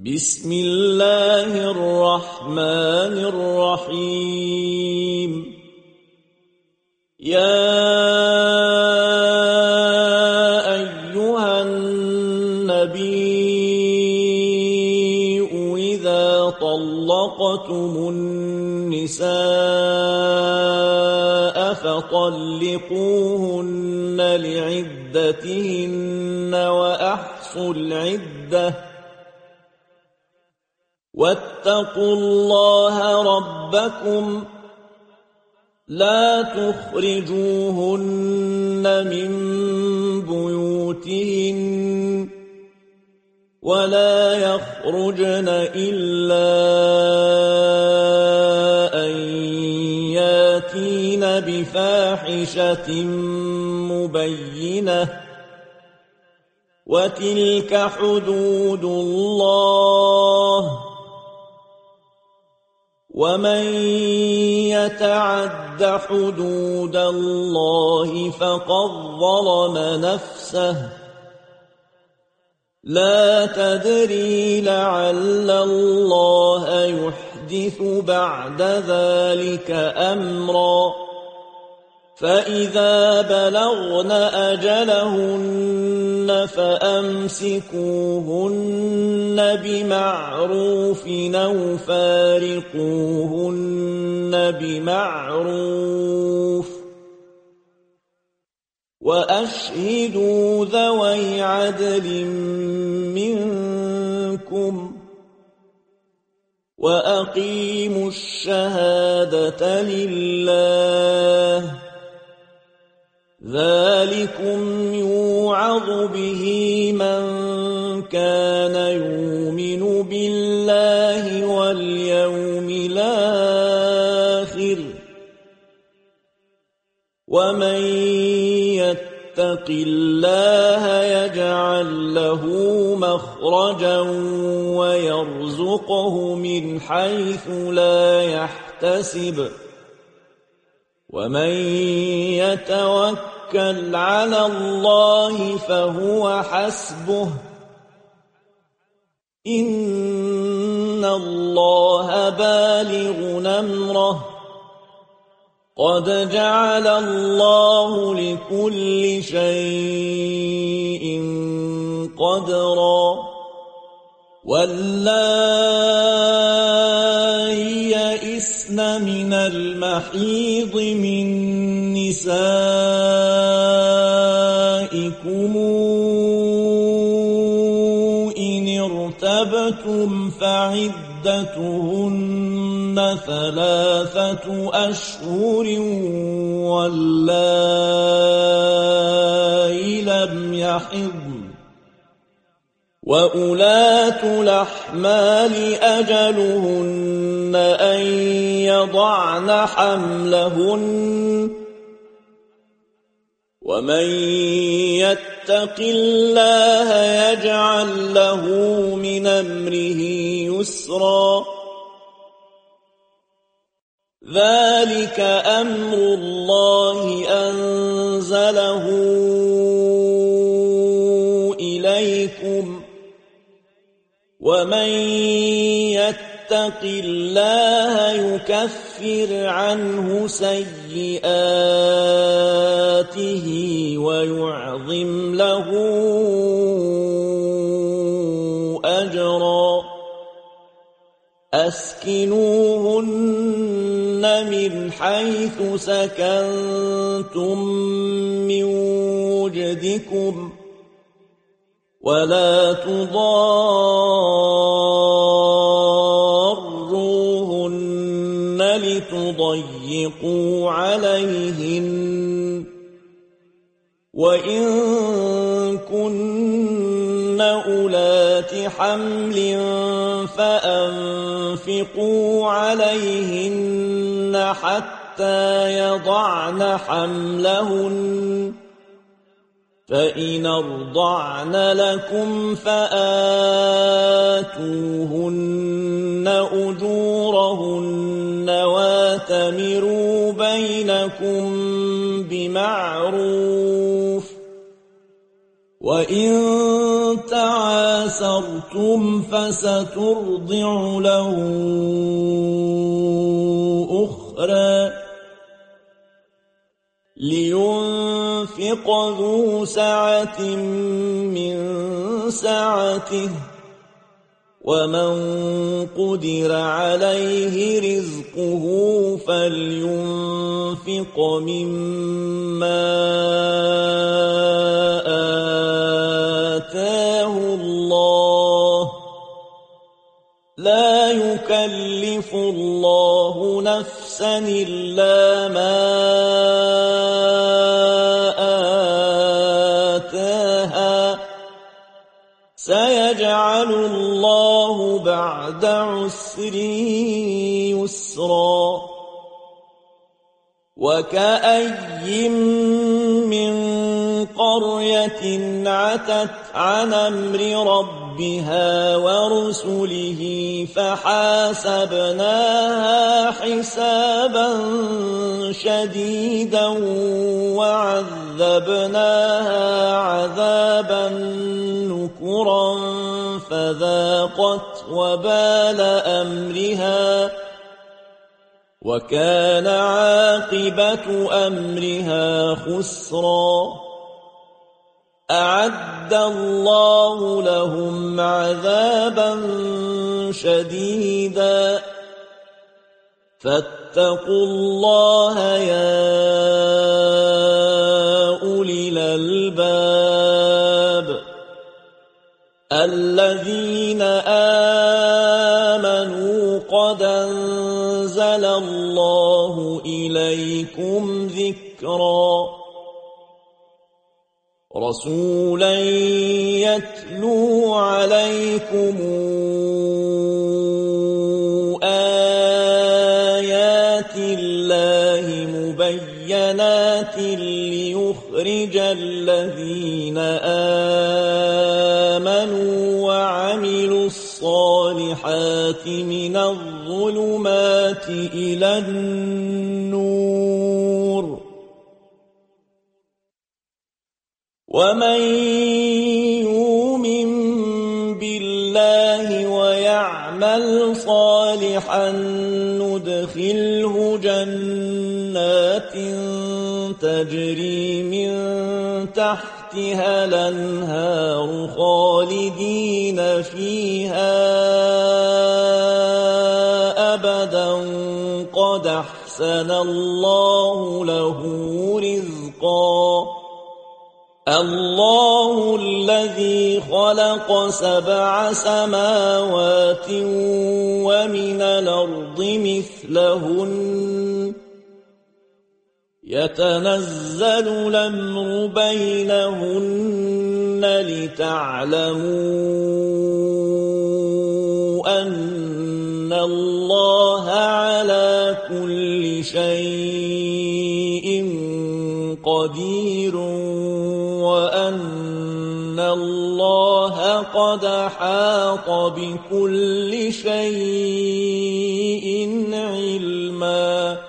بسم الله الرحمن الرحيم يا أيها النبي إذا طلقتم النساء فطلقوهن لعدتهن وأحصوا العدة واتقوا الله ربكم لا تخرجوهن من بيوتهن ولا يخرجن إلا أن ياتين بفاحشة مبينة وتلك حدود الله ومن يتعد حدود الله فقد ظلم نفسه لا تدري لعل الله يحدث بعد ذلك أمرا فإذا بلغن أجلهن فأمسكوهن بمعروف أو فارقوهن بمعروف وأشهدوا ذوي عدل منكم وأقيموا الشهادة لله ذلكم يوعظ به من كان يؤمن بالله واليوم الآخر ومن يتق الله يجعل له مخرجا ويرزقه من حيث لا يحتسب ومن يتوكل على الله فهو حسبه إن الله بالغ أمره قد جعل الله لكل شيء قدرا واللائي يئسن من المحيض من نسائكم إن ارتبتم فعدتهن 3 أشهر واللائي لم يحضن وأولاة الأحمال أجلهن أن يضعن حملهن ومن يتق الله يجعل له من أمره يسرا ذلك أمر الله أنزله إليكم ومن يتق الله يكفر عنه سيئاته ويعظم له أجرا أسكنوهن من حيث سكنتم من وجدكم ولا تضاروهن لتضيقوا عليهن وإن كن أولات حمل فأنفقوا عليهن حتى يضعن حملهن فإن أرضعن لكم فآتوهن أجورهن واتمروا بينكم بمعروف وإن تعاسرتم فسترضع له أخرى لينفق ذو سعة من سعته ومن قدر عليه رزقه فلينفق مما آتاه الله لا يكلف الله نفسا إلا ما آتاها سيجعل الله بعد عسر يسرا وكأي من قرية عتت عن أمر ربها ورسله فحاسبناها حسابا شديدا وعذبناها عذابا نكرا فذاقت وبال أمرها وكان عاقبة أمرها خسرا أعد الله لهم عذابا شديدا فاتقوا الله يا أولي الألباب الذين آمنوا قد أنزل الله إليكم ذكرا رسولا يتلو عليكم آيات الله مبينات ليخرج الذين آمنوا وعملوا الصالحات من الظلمات إلى النور ومن يؤمن بالله ويعمل صالحا ندخله جنات تجري من تحتها الأنهار خالدين فيها أبدا قد أحسن الله له رزقا الله الذي خلق 7 سماوات ومن الأرض مثلهن يتنزل الأمر بينهن لتعلموا أن الله على كل شيء قدير وأن الله قد أحاط بكل شيء علما